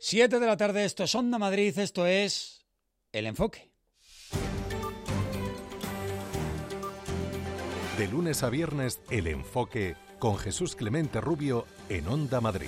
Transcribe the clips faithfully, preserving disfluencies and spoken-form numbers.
Siete de la tarde, esto es Onda Madrid, esto es El Enfoque. De lunes a viernes, El Enfoque con Jesús Clemente Rubio en Onda Madrid.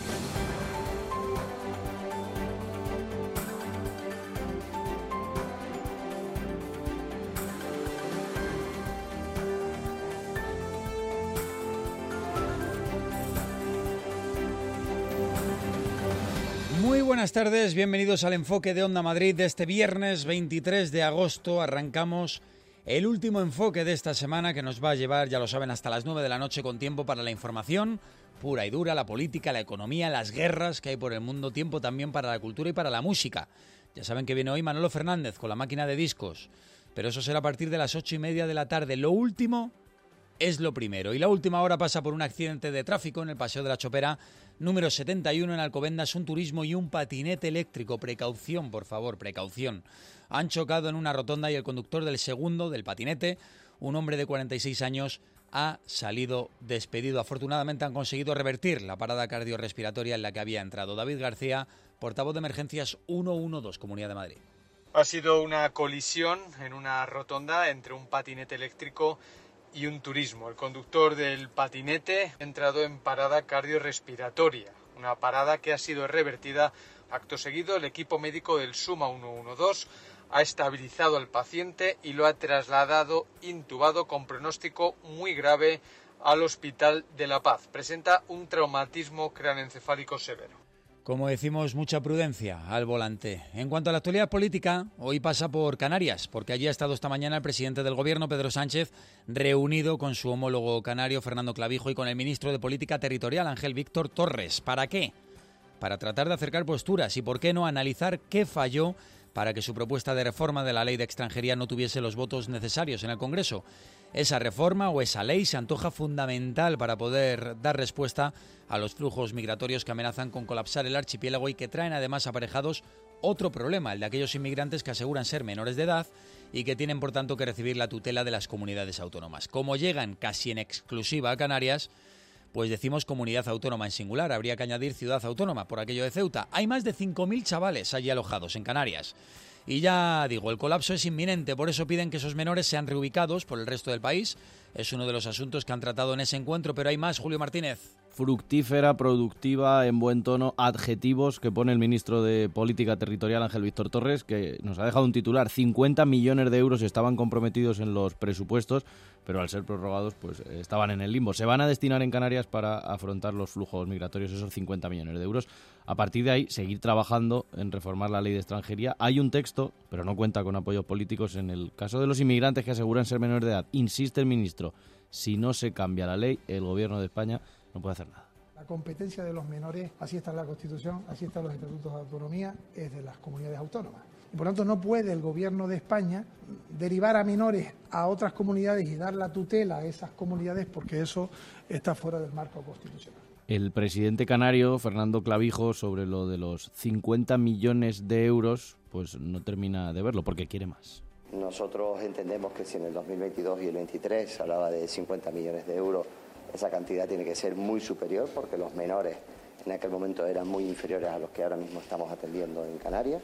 Muy buenas tardes, bienvenidos al Enfoque de Onda Madrid de este viernes veintitrés de agosto. Arrancamos el último enfoque de esta semana que nos va a llevar, ya lo saben, hasta las nueve de la noche con tiempo para la información pura y dura, la política, la economía, las guerras que hay por el mundo, tiempo también para la cultura y para la música. Ya saben que viene hoy Manolo Fernández con la máquina de discos, pero eso será a partir de las ocho y media de la tarde. Lo último es lo primero, y la última hora pasa por un accidente de tráfico en el Paseo de la Chopera número setenta y uno en Alcobendas. Un turismo y un patinete eléctrico, precaución, por favor, precaución. Han chocado en una rotonda y el conductor del segundo, del patinete, un hombre de cuarenta y seis años, ha salido despedido. Afortunadamente han conseguido revertir la parada cardiorrespiratoria en la que había entrado. David García, portavoz de Emergencias ciento doce, Comunidad de Madrid. Ha sido una colisión en una rotonda entre un patinete eléctrico y un turismo. El conductor del patinete ha entrado en parada cardiorrespiratoria, una parada que ha sido revertida. Acto seguido, el equipo médico del SUMA ciento doce ha estabilizado al paciente y lo ha trasladado intubado con pronóstico muy grave al Hospital de La Paz. Presenta un traumatismo craneoencefálico severo. Como decimos, mucha prudencia al volante. En cuanto a la actualidad política, hoy pasa por Canarias, porque allí ha estado esta mañana el presidente del Gobierno, Pedro Sánchez, reunido con su homólogo canario, Fernando Clavijo, y con el ministro de Política Territorial, Ángel Víctor Torres. ¿Para qué? Para tratar de acercar posturas y, ¿por qué no?, analizar qué falló para que su propuesta de reforma de la ley de extranjería no tuviese los votos necesarios en el Congreso. Esa reforma o esa ley se antoja fundamental para poder dar respuesta a los flujos migratorios que amenazan con colapsar el archipiélago y que traen además aparejados otro problema, el de aquellos inmigrantes que aseguran ser menores de edad y que tienen por tanto que recibir la tutela de las comunidades autónomas. Como llegan casi en exclusiva a Canarias, pues decimos comunidad autónoma en singular, habría que añadir ciudad autónoma por aquello de Ceuta. Hay más de cinco mil chavales allí alojados en Canarias. Y ya digo, el colapso es inminente, por eso piden que esos menores sean reubicados por el resto del país. Es uno de los asuntos que han tratado en ese encuentro, pero hay más. Julio Martínez. Fructífera, productiva, en buen tono, adjetivos que pone el ministro de Política Territorial, Ángel Víctor Torres, que nos ha dejado un titular. cincuenta millones de euros estaban comprometidos en los presupuestos, pero al ser prorrogados pues estaban en el limbo. Se van a destinar en Canarias para afrontar los flujos migratorios, esos cincuenta millones de euros. A partir de ahí, seguir trabajando en reformar la ley de extranjería. Hay un texto, pero no cuenta con apoyos políticos. En el caso de los inmigrantes que aseguran ser menores de edad, insiste el ministro, si no se cambia la ley, el Gobierno de España no puede hacer nada. La competencia de los menores, así está en la Constitución, así están los estatutos de autonomía, es de las comunidades autónomas. Y por lo tanto no puede el Gobierno de España derivar a menores a otras comunidades y dar la tutela a esas comunidades porque eso está fuera del marco constitucional. El presidente canario, Fernando Clavijo, sobre lo de los cincuenta millones de euros, pues no termina de verlo porque quiere más. Nosotros entendemos que si en el dos mil veintidós y el veintitrés se hablaba de cincuenta millones de euros, esa cantidad tiene que ser muy superior porque los menores en aquel momento eran muy inferiores a los que ahora mismo estamos atendiendo en Canarias.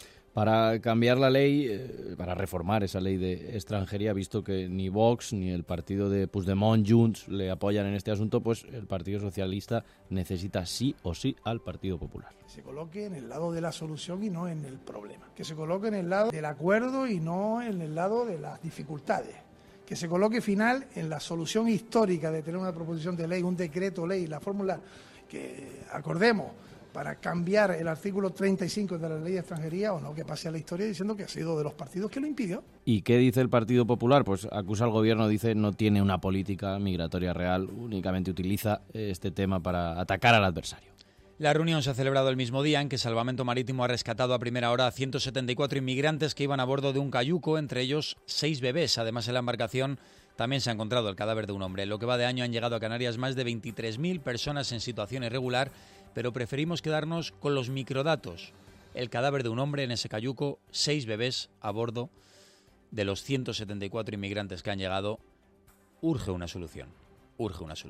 Para cambiar la ley, eh, para reformar esa ley de extranjería, visto que ni Vox ni el partido de Puigdemont, Junts, le apoyan en este asunto, pues el Partido Socialista necesita sí o sí al Partido Popular. Que se coloque en el lado de la solución y no en el problema. Que se coloque en el lado del acuerdo y no en el lado de las dificultades. Que se coloque final en la solución histórica de tener una proposición de ley, un decreto ley, la fórmula que acordemos para cambiar el artículo treinta y cinco de la ley de extranjería, o no, que pase a la historia diciendo que ha sido de los partidos que lo impidió. ¿Y qué dice el Partido Popular? Pues acusa al Gobierno, dice, no tiene una política migratoria real, únicamente utiliza este tema para atacar al adversario. La reunión se ha celebrado el mismo día en que Salvamento Marítimo ha rescatado a primera hora a ciento setenta y cuatro inmigrantes que iban a bordo de un cayuco, entre ellos seis bebés. Además, en la embarcación también se ha encontrado el cadáver de un hombre. En lo que va de año han llegado a Canarias más de veintitrés mil personas en situación irregular, pero preferimos quedarnos con los microdatos. El cadáver de un hombre en ese cayuco, seis bebés a bordo de los ciento setenta y cuatro inmigrantes que han llegado. Urge una solución, urge una solución.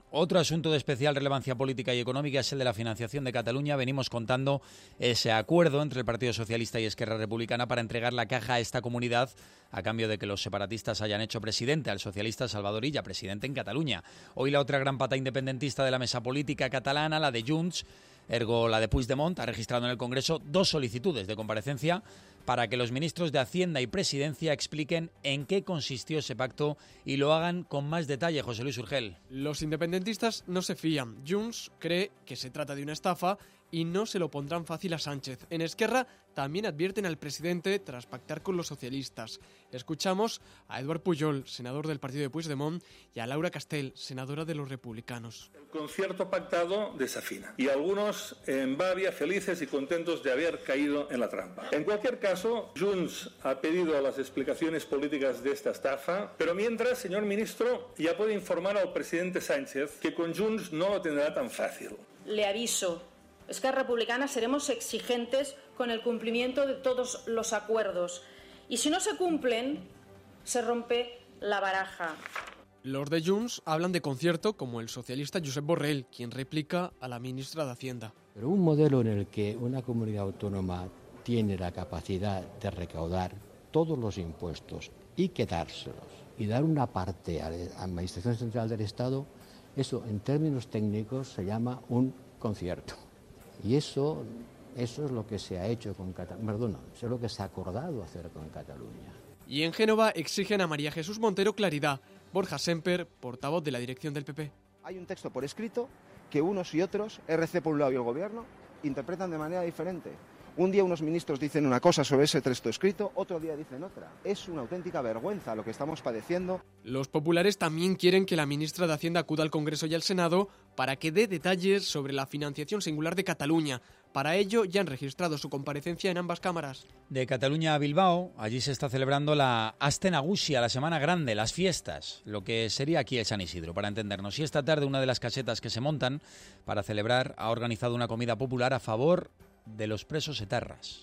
Otro asunto de especial relevancia política y económica es el de la financiación de Cataluña. Venimos contando ese acuerdo entre el Partido Socialista y Esquerra Republicana para entregar la caja a esta comunidad a cambio de que los separatistas hayan hecho presidente al socialista Salvador Illa, presidente en Cataluña. Hoy la otra gran pata independentista de la mesa política catalana, la de Junts, ergo la de Puigdemont, ha registrado en el Congreso dos solicitudes de comparecencia para que los ministros de Hacienda y Presidencia expliquen en qué consistió ese pacto y lo hagan con más detalle. José Luis Urgel. Los independentistas no se fían. Junts cree que se trata de una estafa y no se lo pondrán fácil a Sánchez. En Esquerra también advierten al presidente tras pactar con los socialistas. Escuchamos a Eduard Pujol, senador del partido de Puigdemont, y a Laura Castell, senadora de los republicanos. El concierto pactado desafina y algunos en Bavia felices y contentos de haber caído en la trampa. En cualquier caso, Junts ha pedido las explicaciones políticas de esta estafa, pero mientras, señor ministro, ya puede informar al presidente Sánchez que con Junts no lo tendrá tan fácil. Le aviso. Esquerra Republicana seremos exigentes con el cumplimiento de todos los acuerdos y si no se cumplen, se rompe la baraja. Los de Junts hablan de concierto como el socialista Josep Borrell, quien replica a la ministra de Hacienda. Pero un modelo en el que una comunidad autónoma tiene la capacidad de recaudar todos los impuestos y quedárselos y dar una parte a la Administración Central del Estado, eso en términos técnicos se llama un concierto. Y eso, eso es lo que se ha hecho con Cataluña, perdón, eso es lo que se ha acordado hacer con Cataluña. Y en Génova exigen a María Jesús Montero claridad. Borja Semper, portavoz de la dirección del P P. Hay un texto por escrito que unos y otros, R C por un lado y el Gobierno, interpretan de manera diferente. Un día unos ministros dicen una cosa sobre ese texto escrito, otro día dicen otra. Es una auténtica vergüenza lo que estamos padeciendo. Los populares también quieren que la ministra de Hacienda acuda al Congreso y al Senado para que dé detalles sobre la financiación singular de Cataluña. Para ello ya han registrado su comparecencia en ambas cámaras. De Cataluña a Bilbao, allí se está celebrando la Aste Nagusia, la Semana Grande, las fiestas, lo que sería aquí el San Isidro, para entendernos. Y esta tarde una de las casetas que se montan para celebrar ha organizado una comida popular a favor de los presos etarras.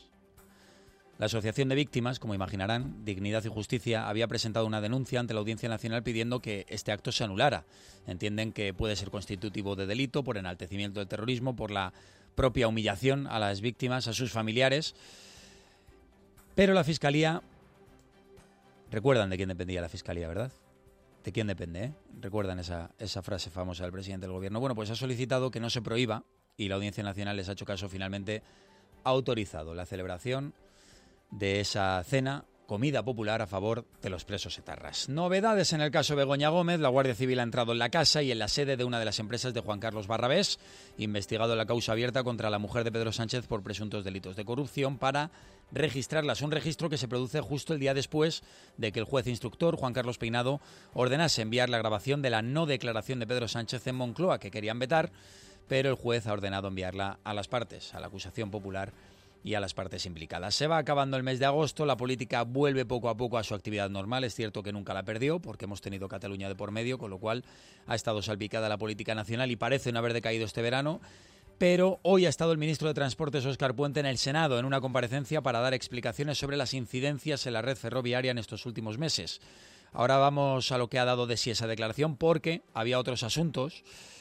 La Asociación de Víctimas, como imaginarán, Dignidad y Justicia, había presentado una denuncia ante la Audiencia Nacional pidiendo que este acto se anulara. Entienden que puede ser constitutivo de delito por enaltecimiento del terrorismo, por la propia humillación a las víctimas, a sus familiares. Pero la Fiscalía... Recuerdan de quién dependía la Fiscalía, ¿verdad? ¿De quién depende, eh? Recuerdan esa, esa frase famosa del presidente del Gobierno. Bueno, pues ha solicitado que no se prohíba, y la Audiencia Nacional les ha hecho caso, finalmente ha autorizado la celebración de esa cena, comida popular a favor de los presos etarras. Novedades en el caso Begoña Gómez. La Guardia Civil ha entrado en la casa y en la sede de una de las empresas de Juan Carlos Barrabés, investigado la causa abierta contra la mujer de Pedro Sánchez por presuntos delitos de corrupción, para registrarlas. Un registro que se produce justo el día después de que el juez instructor, Juan Carlos Peinado, ordenase enviar la grabación de la no declaración de Pedro Sánchez en Moncloa, que querían vetar, pero el juez ha ordenado enviarla a las partes, a la acusación popular y a las partes implicadas. Se va acabando el mes de agosto, la política vuelve poco a poco a su actividad normal. Es cierto que nunca la perdió, porque hemos tenido Cataluña de por medio, con lo cual ha estado salpicada la política nacional y parece no haber decaído este verano. Pero hoy ha estado el ministro de Transportes, Óscar Puente, en el Senado, en una comparecencia para dar explicaciones sobre las incidencias en la red ferroviaria en estos últimos meses. Ahora vamos a lo que ha dado de sí esa declaración, porque había otros asuntos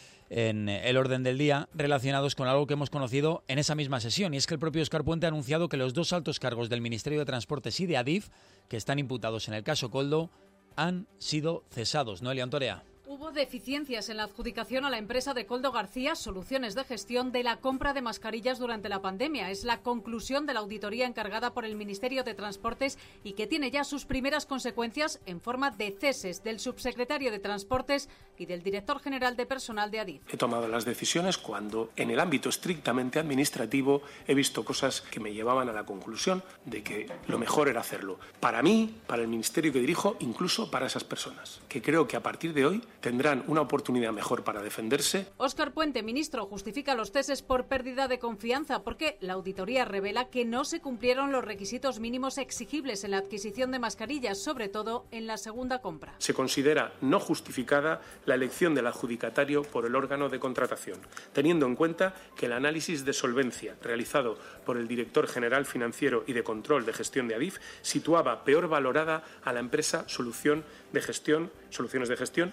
en el orden del día relacionados con algo que hemos conocido en esa misma sesión, y es que el propio Óscar Puente ha anunciado que los dos altos cargos del Ministerio de Transportes y de Adif, que están imputados en el caso Koldo, han sido cesados. Noelia Antorea. Hubo deficiencias en la adjudicación a la empresa de Koldo García Soluciones de Gestión de la compra de mascarillas durante la pandemia. Es la conclusión de la auditoría encargada por el Ministerio de Transportes y que tiene ya sus primeras consecuencias en forma de ceses del subsecretario de Transportes y del director general de personal de Adif. He tomado las decisiones cuando en el ámbito estrictamente administrativo he visto cosas que me llevaban a la conclusión de que lo mejor era hacerlo. Para mí, para el ministerio que dirijo, incluso para esas personas, que creo que a partir de hoy tendrán una oportunidad mejor para defenderse. Óscar Puente, ministro, justifica los ceses por pérdida de confianza porque la auditoría revela que no se cumplieron los requisitos mínimos exigibles en la adquisición de mascarillas, sobre todo en la segunda compra. Se considera no justificada la elección del adjudicatario por el órgano de contratación, teniendo en cuenta que el análisis de solvencia realizado por el director general financiero y de control de gestión de Adif situaba peor valorada a la empresa Solución de Gestión, Soluciones de Gestión. El P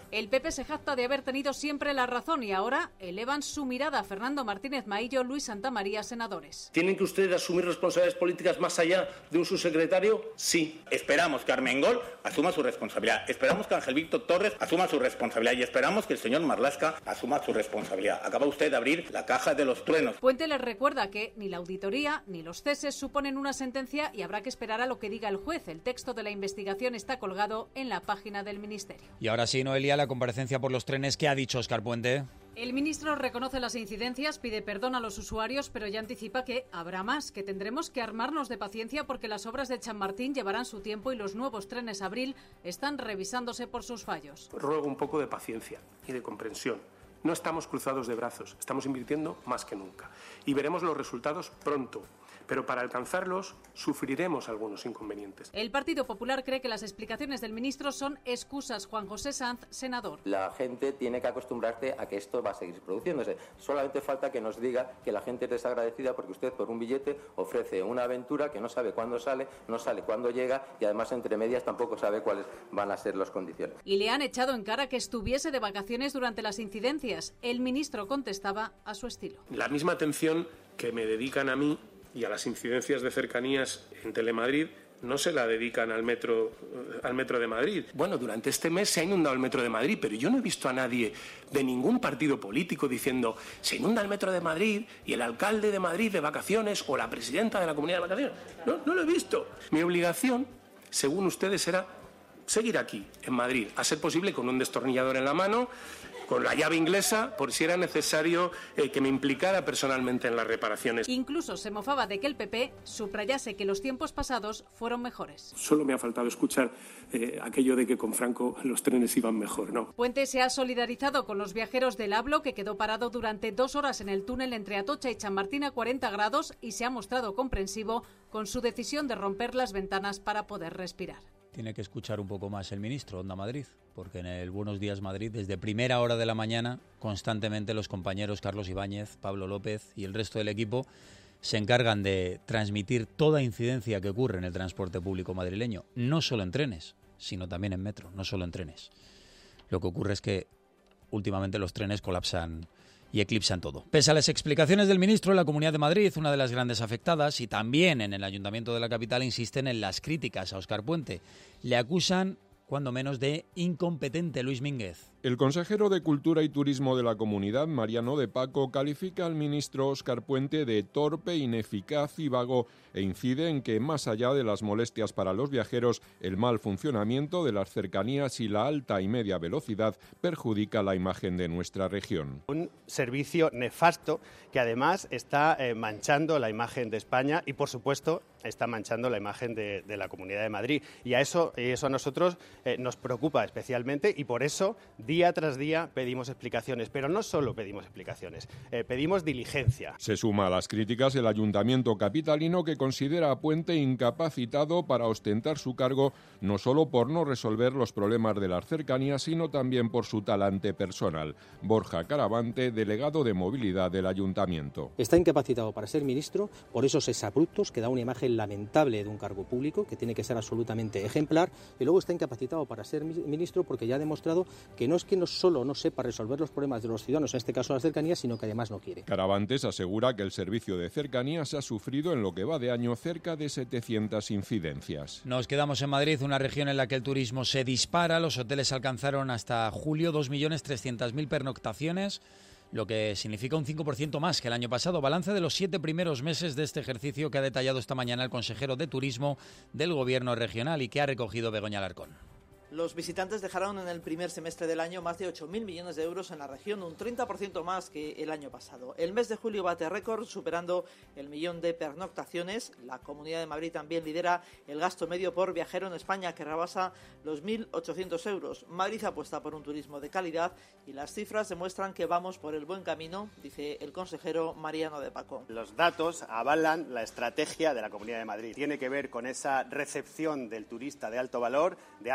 P se jacta de haber tenido siempre la razón y ahora elevan su mirada Fernando Martínez Maillo, Luis Santamaría, senadores. ¿Tienen que ustedes asumir responsabilidades políticas más allá de un subsecretario? Sí. Esperamos que Armengol asuma su responsabilidad, esperamos que Ángel Víctor Torres asuma su responsabilidad y esperamos que el señor Marlaska asuma su responsabilidad. Acaba usted de abrir la caja de los truenos. Puente les recuerda que ni la auditoría ni los ceses suponen una sentencia y habrá que esperar a lo que diga el juez. El texto de la investigación está colgado en la página del Ministerio. Y ahora sí, Noelia, la comparecencia por los trenes. ¿Qué ha dicho Óscar Puente? El ministro reconoce las incidencias, pide perdón a los usuarios, pero ya anticipa que habrá más, que tendremos que armarnos de paciencia porque las obras de Chamartín llevarán su tiempo y los nuevos trenes Abril están revisándose por sus fallos. Ruego un poco de paciencia y de comprensión. No estamos cruzados de brazos, estamos invirtiendo más que nunca y veremos los resultados pronto. Pero para alcanzarlos sufriremos algunos inconvenientes. El Partido Popular cree que las explicaciones del ministro son excusas. Juan José Sanz, senador. La gente tiene que acostumbrarse a que esto va a seguir produciéndose. Solamente falta que nos diga que la gente es desagradecida porque usted por un billete ofrece una aventura que no sabe cuándo sale, no sale cuándo llega y además entre medias tampoco sabe cuáles van a ser las condiciones. Y le han echado en cara que estuviese de vacaciones durante las incidencias. El ministro contestaba a su estilo. La misma atención que me dedican a mí y a las incidencias de cercanías en Telemadrid no se la dedican al metro, al metro de Madrid. Bueno, durante este mes se ha inundado el metro de Madrid, pero yo no he visto a nadie de ningún partido político diciendo se inunda el metro de Madrid y el alcalde de Madrid de vacaciones o la presidenta de la comunidad de vacaciones. No, no lo he visto. Mi obligación, según ustedes, era seguir aquí, en Madrid, a ser posible con un destornillador en la mano, con la llave inglesa, por si era necesario eh, que me implicara personalmente en las reparaciones. Incluso se mofaba de que el P P subrayase que los tiempos pasados fueron mejores. Solo me ha faltado escuchar eh, aquello de que con Franco los trenes iban mejor, ¿no? Puente se ha solidarizado con los viajeros del ABLO, que quedó parado durante dos horas en el túnel entre Atocha y Chamartín a cuarenta grados y se ha mostrado comprensivo con su decisión de romper las ventanas para poder respirar. Tiene que escuchar un poco más el ministro, Onda Madrid, porque en el Buenos Días Madrid, desde primera hora de la mañana, constantemente los compañeros Carlos Ibáñez, Pablo López y el resto del equipo se encargan de transmitir toda incidencia que ocurre en el transporte público madrileño, no solo en trenes, sino también en metro, no solo en trenes. Lo que ocurre es que últimamente los trenes colapsan y eclipsan todo. Pese a las explicaciones del ministro, la Comunidad de Madrid, una de las grandes afectadas, y también en el Ayuntamiento de la capital, insisten en las críticas a Óscar Puente. Le acusan, cuando menos, de incompetente. Luis Mínguez. El consejero de Cultura y Turismo de la Comunidad, Mariano de Paco, califica al ministro Óscar Puente de torpe, ineficaz y vago e incide en que, más allá de las molestias para los viajeros, el mal funcionamiento de las cercanías y la alta y media velocidad perjudica la imagen de nuestra región. Un servicio nefasto que además está eh, manchando la imagen de España y, por supuesto, está manchando la imagen de, de la Comunidad de Madrid. Y a eso, y eso a nosotros eh, nos preocupa especialmente y por eso día tras día pedimos explicaciones, pero no solo pedimos explicaciones, eh, pedimos diligencia. Se suma a las críticas el Ayuntamiento capitalino, que considera a Puente incapacitado para ostentar su cargo, no solo por no resolver los problemas de las cercanías, sino también por su talante personal. Borja Caravante, delegado de movilidad del Ayuntamiento. Está incapacitado para ser ministro por esos exabruptos que da una imagen lamentable de un cargo público, que tiene que ser absolutamente ejemplar, y luego está incapacitado para ser ministro porque ya ha demostrado que no es que no solo no sepa resolver los problemas de los ciudadanos, en este caso las cercanías, sino que además no quiere. Caravantes asegura que el servicio de cercanías ha sufrido en lo que va de año cerca de setecientas incidencias. Nos quedamos en Madrid, una región en la que el turismo se dispara. Los hoteles alcanzaron hasta julio dos millones trescientas mil pernoctaciones, lo que significa un cinco por ciento más que el año pasado. Balance de los siete primeros meses de este ejercicio que ha detallado esta mañana el consejero de Turismo del Gobierno regional y que ha recogido Begoña Alarcón. Los visitantes dejaron en el primer semestre del año más de ocho mil millones de euros en la región, un treinta por ciento más que el año pasado. El mes de julio bate récord, superando el millón de pernoctaciones. La Comunidad de Madrid también lidera el gasto medio por viajero en España, que rebasa los mil ochocientos euros. Madrid apuesta por un turismo de calidad y las cifras demuestran que vamos por el buen camino, dice el consejero Mariano de Paco. Los datos avalan la estrategia de la Comunidad de Madrid. Tiene que ver con esa recepción del turista de alto valor, de alto poder adquisitivo,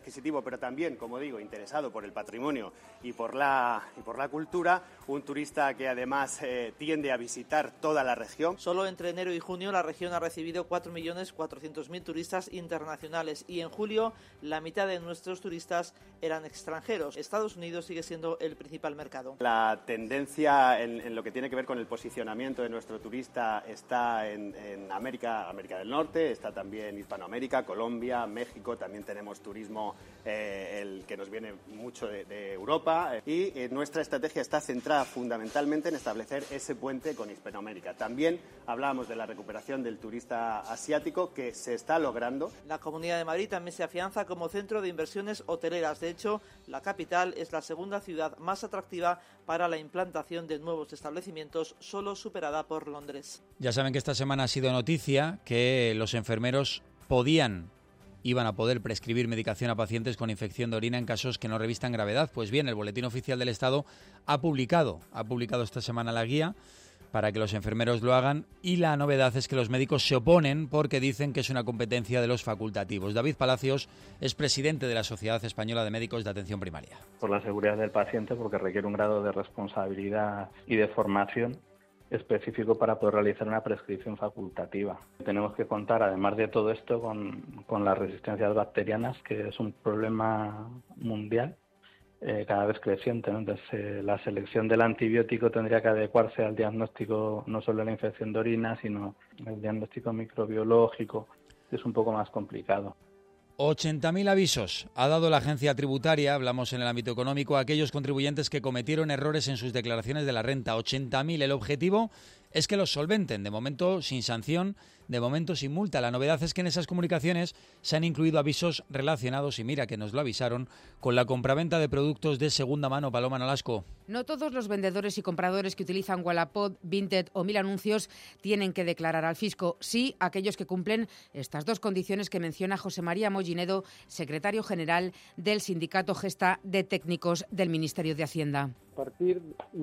adquisitivo, pero también, como digo, interesado por el patrimonio y por la, y por la cultura, un turista que además eh, tiende a visitar toda la región. Solo entre enero y junio la región ha recibido cuatro millones cuatrocientos mil turistas internacionales y en julio la mitad de nuestros turistas eran extranjeros. Estados Unidos sigue siendo el principal mercado. La tendencia en, en lo que tiene que ver con el posicionamiento de nuestro turista está en, en América, América del Norte, está también Hispanoamérica, Colombia, México, también tenemos turismo eh, el que nos viene mucho de, de Europa y eh, nuestra estrategia está centrada fundamentalmente en establecer ese puente con Hispanoamérica. También hablábamos de la recuperación del turista asiático que se está logrando. La Comunidad de Madrid también se afianza como centro de inversiones hoteleras. De hecho, la capital es la segunda ciudad más atractiva para la implantación de nuevos establecimientos, solo superada por Londres. Ya saben que esta semana ha sido noticia que los enfermeros podían, iban a poder prescribir medicación a pacientes con infección de orina en casos que no revistan gravedad. Pues bien, el Boletín Oficial del Estado ha publicado, ha publicado esta semana la guía para que los enfermeros lo hagan y la novedad es que los médicos se oponen porque dicen que es una competencia de los facultativos. David Palacios es presidente de la Sociedad Española de Médicos de Atención Primaria. Por la seguridad del paciente, porque requiere un grado de responsabilidad y de formación específico para poder realizar una prescripción facultativa. Tenemos que contar, además de todo esto, con, con las resistencias bacterianas, que es un problema mundial, eh, cada vez creciente, ¿no? Entonces, eh, la selección del antibiótico tendría que adecuarse al diagnóstico no solo de la infección de orina, sino el diagnóstico microbiológico, que es un poco más complicado. ochenta mil avisos ha dado la agencia tributaria, hablamos en el ámbito económico, a aquellos contribuyentes que cometieron errores en sus declaraciones de la renta. ochenta mil. El objetivo es que los solventen, de momento sin sanción, de momento sin multa. La novedad es que en esas comunicaciones se han incluido avisos relacionados, y mira que nos lo avisaron, con la compraventa de productos de segunda mano. Paloma Nolasco. No todos los vendedores y compradores que utilizan Wallapop, Vinted o Mil Anuncios tienen que declarar al fisco. Sí, aquellos que cumplen estas dos condiciones que menciona José María Mollinedo, secretario general del Sindicato Gesta de Técnicos del Ministerio de Hacienda. A partir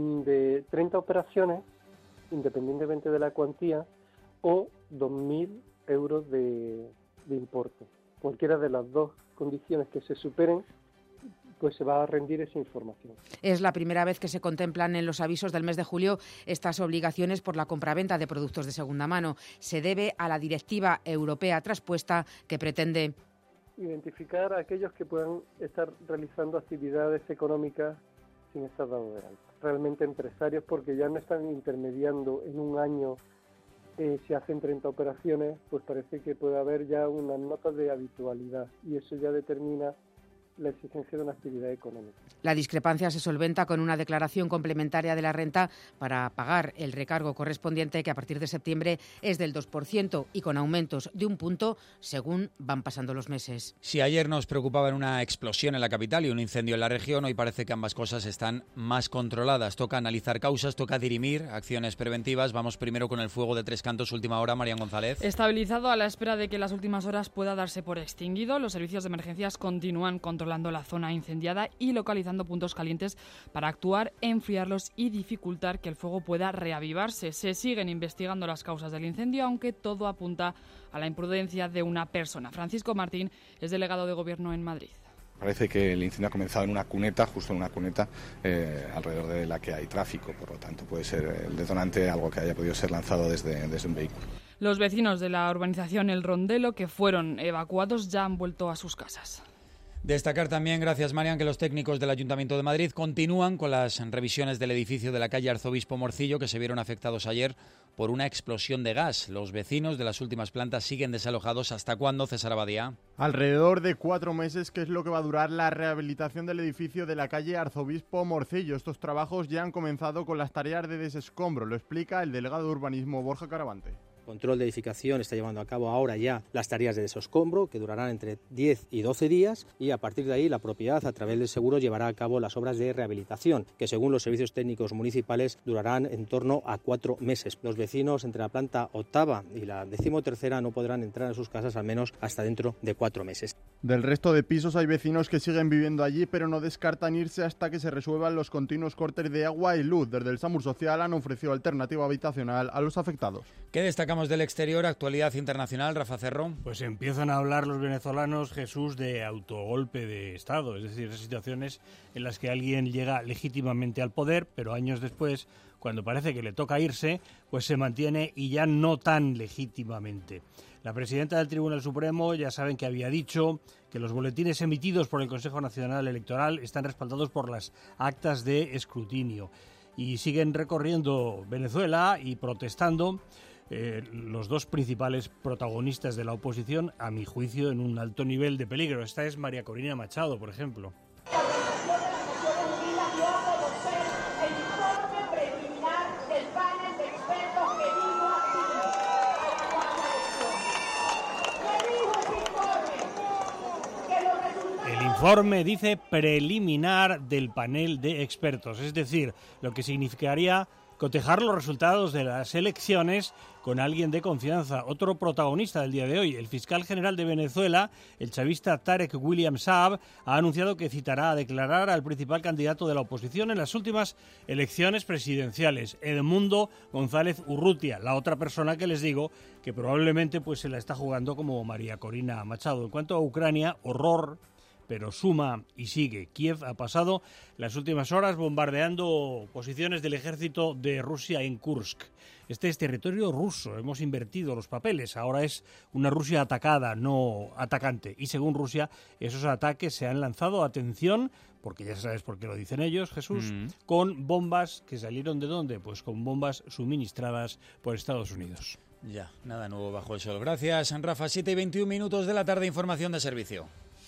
de treinta operaciones, independientemente de la cuantía, o dos mil euros de, de importe. Cualquiera de las dos condiciones que se superen, pues se va a rendir esa información. Es la primera vez que se contemplan en los avisos del mes de julio estas obligaciones por la compraventa de productos de segunda mano. Se debe a la directiva europea traspuesta que pretende identificar a aquellos que puedan estar realizando actividades económicas sin estar dado de alta. Realmente empresarios, porque ya no están intermediando en un año. Eh, si hacen treinta operaciones, pues parece que puede haber ya unas notas de habitualidad y eso ya determina la exigencia de una actividad económica. La discrepancia se solventa con una declaración complementaria de la renta para pagar el recargo correspondiente, que a partir de septiembre es del dos por ciento y con aumentos de un punto según van pasando los meses. Si ayer nos preocupaba una explosión en la capital y un incendio en la región, hoy parece que ambas cosas están más controladas. Toca analizar causas, toca dirimir acciones preventivas. Vamos primero con el fuego de Tres Cantos, última hora. Marian González. Estabilizado a la espera de que en las últimas horas pueda darse por extinguido. Los servicios de emergencias continúan controlando la zona incendiada y localizando puntos calientes para actuar, enfriarlos y dificultar que el fuego pueda reavivarse. Se siguen investigando las causas del incendio, aunque todo apunta a la imprudencia de una persona. Francisco Martín es delegado de Gobierno en Madrid. Parece que el incendio ha comenzado en una cuneta, justo en una cuneta eh, alrededor de la que hay tráfico, por lo tanto puede ser el detonante algo que haya podido ser lanzado desde, desde un vehículo. Los vecinos de la urbanización El Rondelo, que fueron evacuados, ya han vuelto a sus casas. Destacar también, gracias Marian, que los técnicos del Ayuntamiento de Madrid continúan con las revisiones del edificio de la calle Arzobispo Morcillo, que se vieron afectados ayer por una explosión de gas. Los vecinos de las últimas plantas siguen desalojados. ¿Hasta cuándo, César Abadía? Alrededor de cuatro meses, que es lo que va a durar la rehabilitación del edificio de la calle Arzobispo Morcillo. Estos trabajos ya han comenzado con las tareas de desescombro, lo explica el delegado de Urbanismo, Borja Caravante. Control de Edificación está llevando a cabo ahora ya las tareas de desescombro, que durarán entre diez y doce días, y a partir de ahí la propiedad, a través del seguro, llevará a cabo las obras de rehabilitación, que según los servicios técnicos municipales durarán en torno a cuatro meses. Los vecinos entre la planta octava y la decimotercera no podrán entrar en sus casas al menos hasta dentro de cuatro meses. Del resto de pisos hay vecinos que siguen viviendo allí, pero no descartan irse hasta que se resuelvan los continuos cortes de agua y luz. Desde el SAMUR Social han ofrecido alternativa habitacional a los afectados. ¿Qué destaca sacamos del exterior, actualidad internacional, Rafa Cerro. Pues empiezan a hablar los venezolanos, Jesús, de autogolpe de Estado, es decir, esas situaciones en las que alguien llega legítimamente al poder, pero años después, cuando parece que le toca irse, pues se mantiene y ya no tan legítimamente. La presidenta del Tribunal Supremo ya saben que había dicho que los boletines emitidos por el Consejo Nacional Electoral están respaldados por las actas de escrutinio. Y siguen recorriendo Venezuela y protestando eh, los dos principales protagonistas de la oposición, a mi juicio, en un alto nivel de peligro. Esta es María Corina Machado, por ejemplo. El informe dice preliminar del panel de expertos, es decir, lo que significaría cotejar los resultados de las elecciones con alguien de confianza. Otro protagonista del día de hoy, el fiscal general de Venezuela, el chavista Tarek William Saab, ha anunciado que citará a declarar al principal candidato de la oposición en las últimas elecciones presidenciales, Edmundo González Urrutia, la otra persona que les digo que probablemente pues se la está jugando como María Corina Machado. En cuanto a Ucrania, horror, pero suma y sigue. Kiev ha pasado las últimas horas bombardeando posiciones del ejército de Rusia en Kursk. Este es territorio ruso, hemos invertido los papeles, ahora es una Rusia atacada, no atacante. Y según Rusia, esos ataques se han lanzado, atención, porque ya sabes por qué lo dicen ellos, Jesús, mm. con bombas que salieron ¿de dónde? Pues con bombas suministradas por Estados Unidos. Ya, nada nuevo bajo el sol. Gracias, Rafa. siete y veintiún minutos de la tarde, información de servicio.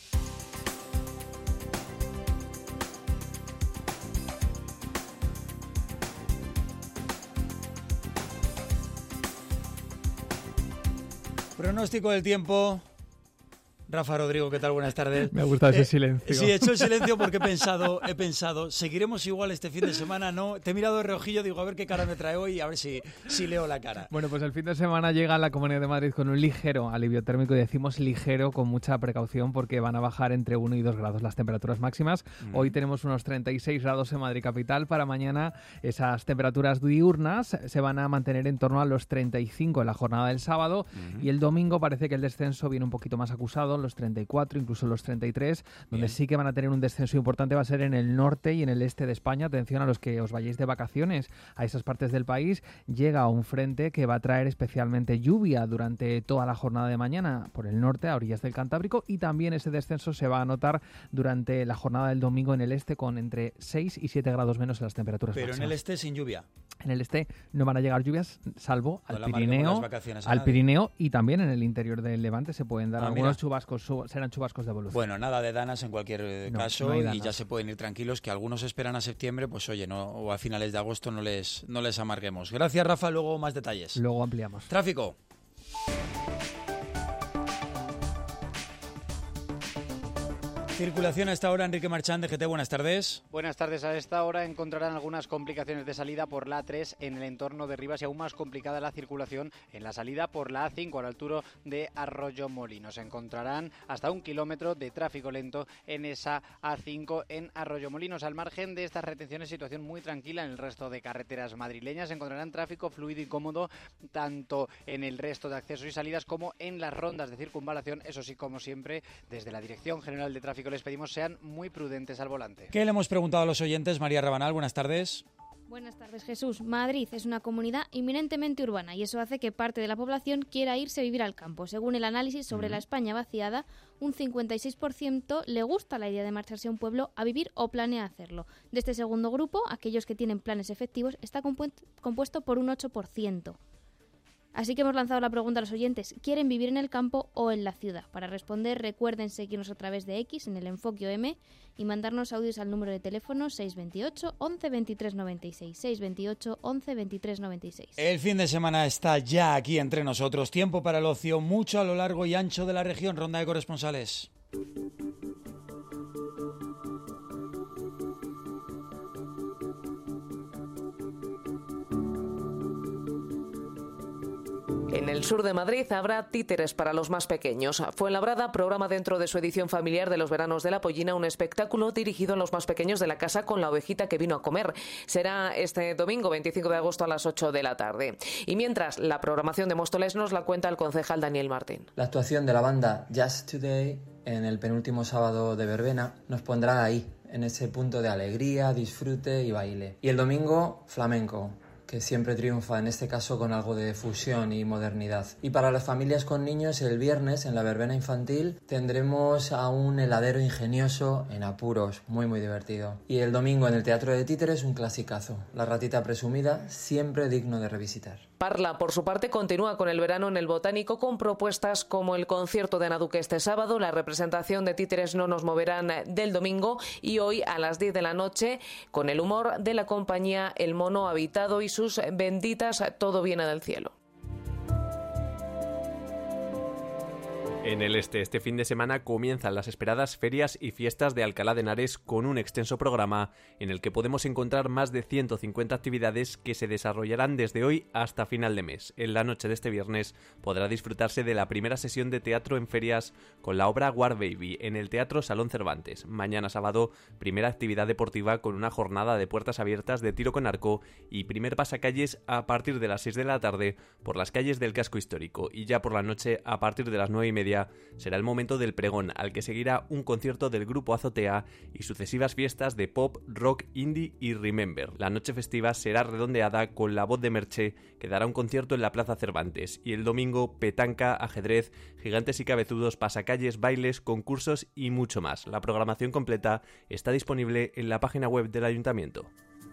Pronóstico del tiempo. Rafa, Rodrigo, ¿qué tal? Buenas tardes. Me ha gustado ese eh, silencio. Sí, he hecho el silencio porque he pensado, he pensado, ¿seguiremos igual este fin de semana? No, te he mirado de reojillo, digo, a ver qué cara me trae hoy y a ver si, si leo la cara. Bueno, pues el fin de semana llega a la Comunidad de Madrid con un ligero alivio térmico, y decimos ligero con mucha precaución porque van a bajar entre uno y dos grados las temperaturas máximas. Mm. Hoy tenemos unos treinta y seis grados en Madrid capital. Para mañana esas temperaturas diurnas se van a mantener en torno a los treinta y cinco en la jornada del sábado, mm. y el domingo parece que el descenso viene un poquito más acusado, los treinta y cuatro, incluso los treinta y tres, donde Bien. sí que van a tener un descenso importante va a ser en el norte y en el este de España. Atención a los que os vayáis de vacaciones a esas partes del país, llega un frente que va a traer especialmente lluvia durante toda la jornada de mañana por el norte, a orillas del Cantábrico, y también ese descenso se va a notar durante la jornada del domingo en el este, con entre seis y siete grados menos en las temperaturas Pero máximas. En el este sin lluvia. En el este no van a llegar lluvias, salvo no al Pirineo, al Pirineo y también en el interior del Levante se pueden dar ah, algunos mira. chubascos, su, serán chubascos de evolución. Bueno, nada de danas en cualquier no, caso no y ya se pueden ir tranquilos, que algunos esperan a septiembre, pues oye, no, o a finales de agosto no les, no les amarguemos. Gracias, Rafa, luego más detalles. Luego ampliamos. Tráfico. Circulación a esta hora, Enrique Marchán de G T, buenas tardes. Buenas tardes, a esta hora encontrarán algunas complicaciones de salida por la A tres en el entorno de Rivas y aún más complicada la circulación en la salida por la A cinco a la altura de Arroyomolinos. Encontrarán hasta un kilómetro de tráfico lento en esa A cinco en Arroyomolinos. Al margen de estas retenciones, situación muy tranquila en el resto de carreteras madrileñas. Encontrarán tráfico fluido y cómodo tanto en el resto de accesos y salidas como en las rondas de circunvalación. Eso sí, como siempre, desde la Dirección General de Tráfico les pedimos sean muy prudentes al volante. ¿Qué le hemos preguntado a los oyentes? María Rabanal, buenas tardes. Buenas tardes, Jesús. Madrid es una comunidad eminentemente urbana y eso hace que parte de la población quiera irse a vivir al campo. Según el análisis sobre mm. la España vaciada, un cincuenta y seis por ciento le gusta la idea de marcharse a un pueblo a vivir o planea hacerlo. De este segundo grupo, aquellos que tienen planes efectivos, está compu- compuesto por un ocho por ciento. Así que hemos lanzado la pregunta a los oyentes, ¿quieren vivir en el campo o en la ciudad? Para responder, recuerden seguirnos a través de X en el Enfoque O M y mandarnos audios al número de teléfono seis veintiocho, once, veintitrés noventa y seis, seis veintiocho, once, veintitrés noventa y seis. El fin de semana está ya aquí entre nosotros, tiempo para el ocio, mucho a lo largo y ancho de la región, ronda de corresponsales. En el sur de Madrid habrá títeres para los más pequeños. Fuenlabrada programa dentro de su edición familiar de los veranos de la Pollina un espectáculo dirigido a los más pequeños de la casa con la ovejita que vino a comer. Será este domingo veinticinco de agosto a las ocho de la tarde. Y mientras, la programación de Móstoles nos la cuenta el concejal Daniel Martín. La actuación de la banda Just Today en el penúltimo sábado de verbena nos pondrá ahí, en ese punto de alegría, disfrute y baile. Y el domingo, flamenco, que siempre triunfa, en este caso con algo de fusión y modernidad. Y para las familias con niños, el viernes en la verbena infantil tendremos a un heladero ingenioso en apuros, muy muy divertido. Y el domingo en el Teatro de Títeres un clasicazo, La ratita presumida, siempre digno de revisitar. Parla, por su parte, continúa con el verano en el Botánico con propuestas como el concierto de Ana Duque este sábado, la representación de Títeres No nos moverán del domingo y hoy a las diez de la noche con el humor de la compañía El Mono Habitado y sus benditas Todo viene del cielo. En el este, este fin de semana comienzan las esperadas ferias y fiestas de Alcalá de Henares con un extenso programa en el que podemos encontrar más de ciento cincuenta actividades que se desarrollarán desde hoy hasta final de mes. En la noche de este viernes podrá disfrutarse de la primera sesión de teatro en ferias con la obra War Baby en el Teatro Salón Cervantes. Mañana sábado, primera actividad deportiva con una jornada de puertas abiertas de tiro con arco y primer pasacalles a partir de las seis de la tarde por las calles del casco histórico. Y ya por la noche, a partir de las nueve y media, será el momento del pregón, al que seguirá un concierto del grupo Azotea y sucesivas fiestas de pop, rock, indie y remember. La noche festiva será redondeada con La Voz de Merche, que dará un concierto en la Plaza Cervantes, y el domingo petanca, ajedrez, gigantes y cabezudos, pasacalles, bailes, concursos y mucho más. La programación completa está disponible en la página web del Ayuntamiento.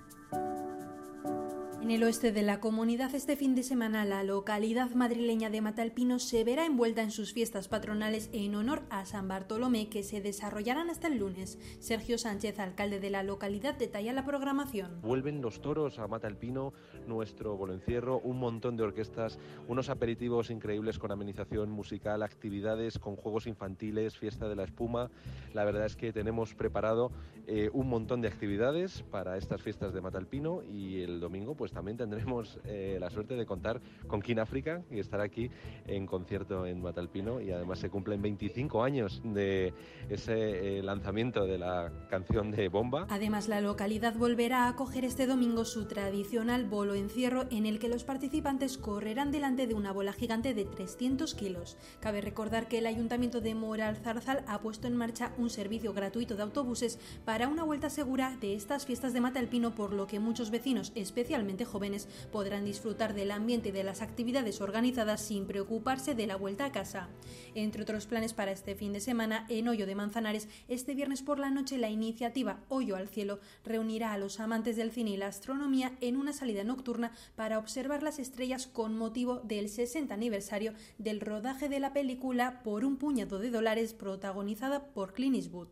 En el oeste de la comunidad, este fin de semana, la localidad madrileña de Matalpino se verá envuelta en sus fiestas patronales en honor a San Bartolomé, que se desarrollarán hasta el lunes. Sergio Sánchez, alcalde de la localidad, detalla la programación. Vuelven los toros a Matalpino, nuestro boloencierro, un montón de orquestas, unos aperitivos increíbles con amenización musical, actividades con juegos infantiles, fiesta de la espuma. La verdad es que tenemos preparado eh, un montón de actividades para estas fiestas de Matalpino, y el domingo pues también tendremos eh, la suerte de contar con King Africa y estar aquí en concierto en Matalpino, y además se cumplen veinticinco años de ese eh, lanzamiento de la canción de Bomba. Además, la localidad volverá a acoger este domingo su tradicional bolo encierro, en el que los participantes correrán delante de una bola gigante de trescientos kilos. Cabe recordar que el Ayuntamiento de Moral Zarzal ha puesto en marcha un servicio gratuito de autobuses para una vuelta segura de estas fiestas de Matalpino, por lo que muchos vecinos, especialmente jóvenes, podrán disfrutar del ambiente y de las actividades organizadas sin preocuparse de la vuelta a casa. Entre otros planes para este fin de semana, en Hoyo de Manzanares, este viernes por la noche, la iniciativa Hoyo al Cielo reunirá a los amantes del cine y la astronomía en una salida nocturna para observar las estrellas con motivo del sesenta aniversario del rodaje de la película Por un puñado de dólares, protagonizada por Clint Eastwood.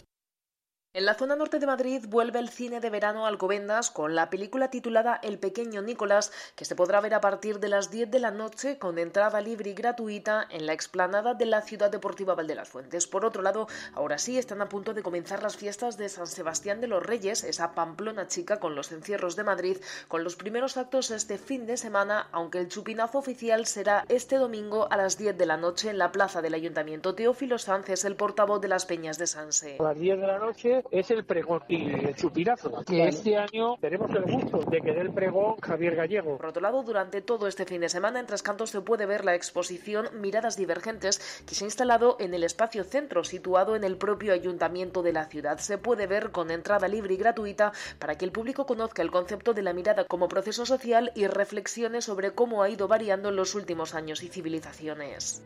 En la zona norte de Madrid vuelve el cine de verano Alcobendas con la película titulada El pequeño Nicolás, que se podrá ver a partir de las diez de la noche con entrada libre y gratuita en la explanada de la Ciudad Deportiva Valdelasfuentes. Por otro lado, ahora sí están a punto de comenzar las fiestas de San Sebastián de los Reyes, esa Pamplona chica con los encierros de Madrid, con los primeros actos este fin de semana, aunque el chupinazo oficial será este domingo a las diez de la noche en la plaza del Ayuntamiento. Teófilo Sanz es el portavoz de las Peñas de Sanse. A las diez de la noche es el pregón y el chupinazo, que este año tenemos el gusto de que dé el pregón Javier Gallego. Por otro lado, durante todo este fin de semana en Tres Cantos se puede ver la exposición Miradas Divergentes, que se ha instalado en el espacio centro, situado en el propio ayuntamiento de la ciudad. Se puede ver con entrada libre y gratuita para que el público conozca el concepto de la mirada como proceso social y reflexiones sobre cómo ha ido variando en los últimos años y civilizaciones.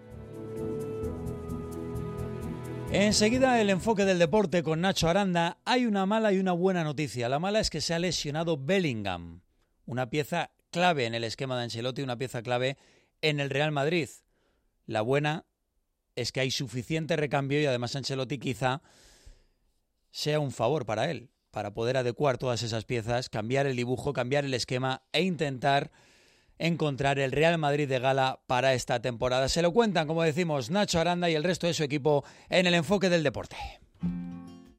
Enseguida el enfoque del deporte con Nacho Aranda. Hay una mala y una buena noticia. La mala es que se ha lesionado Bellingham, una pieza clave en el esquema de Ancelotti, una pieza clave en el Real Madrid. La buena es que hay suficiente recambio y además Ancelotti quizá sea un favor para él, para poder adecuar todas esas piezas, cambiar el dibujo, cambiar el esquema e intentar encontrar el Real Madrid de gala para esta temporada. Se lo cuentan, como decimos, Nacho Aranda y el resto de su equipo en el enfoque del deporte.